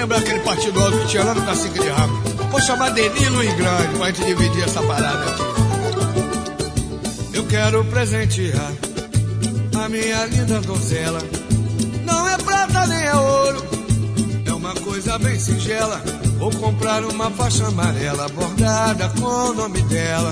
lembrar aquele partido alto que tinha lá no Cacique de Rabo. Vou chamar Denilo e Grande pra gente dividir essa parada aqui. Eu quero presentear a minha linda donzela. Não é prata nem é ouro, é uma coisa bem singela. Vou comprar uma faixa amarela bordada com o nome dela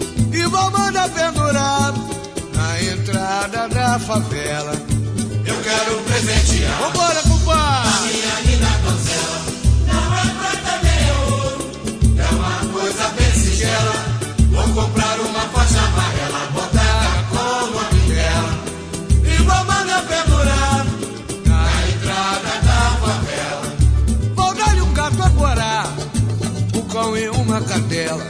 e vou mandar pendurar na entrada da favela. Eu quero presentear, vambora, compadre, a minha linda donzela. Não é prata nem é ouro, é uma coisa bem singela. Vou comprar uma faixa amarela bordada com o nome dela e vou mandar pendurar na entrada da favela. Vou dar-lhe um gato agora, um cão e uma cadela,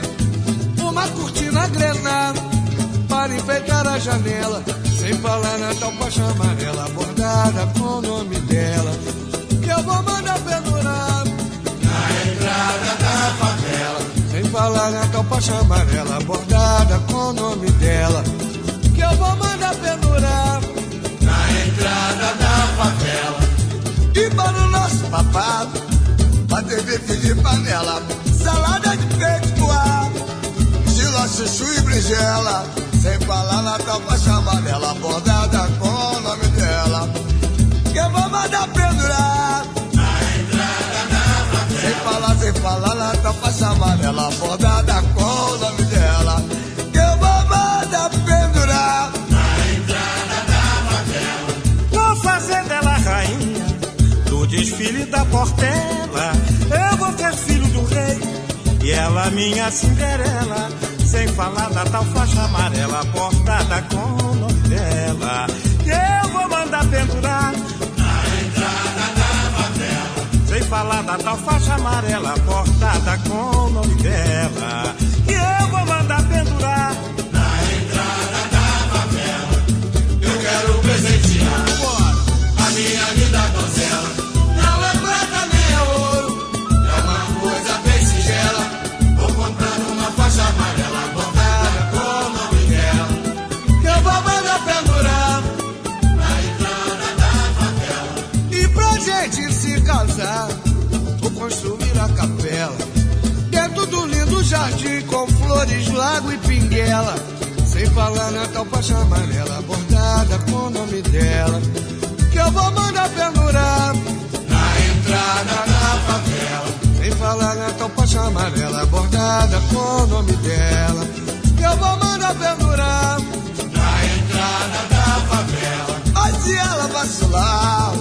uma cortina grená para enfeitar a janela. Sem falar na tal faixa amarela bordada com o nome dela, que eu vou mandar pendurar na entrada da favela. Sem falar na tal faixa amarela bordada com o nome dela, que eu vou mandar pendurar na entrada da favela. E para o nosso papado, bater bife de panela, salada de peito no ar, gila, chuchu e berinjela. Sem falar na tal faixa amarela bordada com o nome dela, que eu vou mandar pendurar na entrada da favela. Sem falar na tal faixa amarela bordada com o nome dela, que eu vou mandar pendurar na entrada da favela. Vou fazer dela rainha do desfile da Portela. Eu vou ter filho do rei e ela minha Cinderela. Sem falar da tal faixa amarela bordada com o nome dela, que eu vou mandar pendurar na entrada da favela. Sem falar da tal faixa amarela bordada com o nome dela, que eu vou mandar pendurar na entrada da favela. Eu quero presentear a minha linda donzela. Não é prata nem é ouro, é uma coisa bem singela. Vou comprar uma faixa amarela bordada com o nome dela, que eu vou mandar pendurar na entrada da favela. E pra gente se casar, vou construir a capela dentro do lindo jardim com flores, lago e pinguela. Sem falar na tal faixa amarela bordada com o nome dela, que eu vou mandar pendurar na entrada da favela. Sem falar na tal faixa amarela bordada com o nome dela, que eu vou mandar pendurar na entrada da favela. Mas se ela vacilar,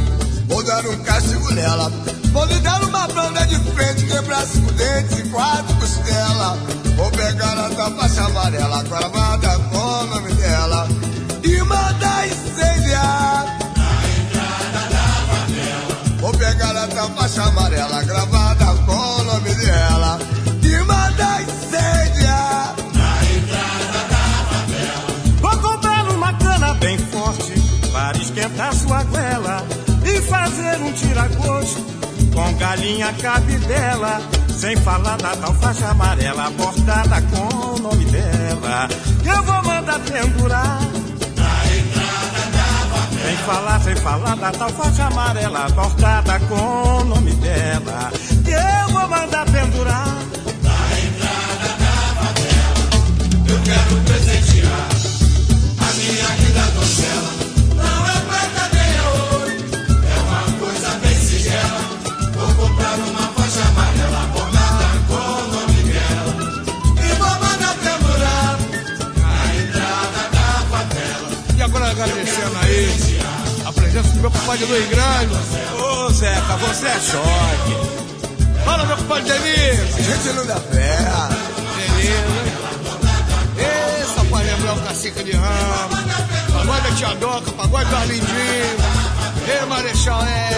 vou dar um castigo nela. Vou lhe dar uma banda de frente, quebrar 5 dentes e 4 costelas. Vou pegar a tal faixa amarela gravada com o nome dela e mandar incendiar na entrada da favela. Vou pegar a tal faixa amarela gravada com o nome dela e mandar incendiar na entrada da favela. Vou comprar uma cana bem forte para esquentar sua goela e fazer um tira-gosto com galinha cabidela. Sem falar da tal faixa amarela bordada com o nome dela, que eu vou mandar pendurar na entrada da favela. Sem falar da tal faixa amarela bordada com o nome dela, que eu vou mandar pendurar Na entrada da favela, eu quero presentear a minha linda donzela. Não é prata nem é ouro, é uma coisa bem singela. Vou comprar uma faixa amarela bordada com o nome dela e vou mandar pendurar na entrada da favela. E agora agradecendo aí a presença do meu compadre Luiz Grande. Ô Zeca, você é choque. Fala, meu compadre Denise. gente não dá pé. Beleza. Essa pra lembrar o Cacique de Ramos. Pagode da Tia Doca, pagode do Arlindinho. Ei, Marechal,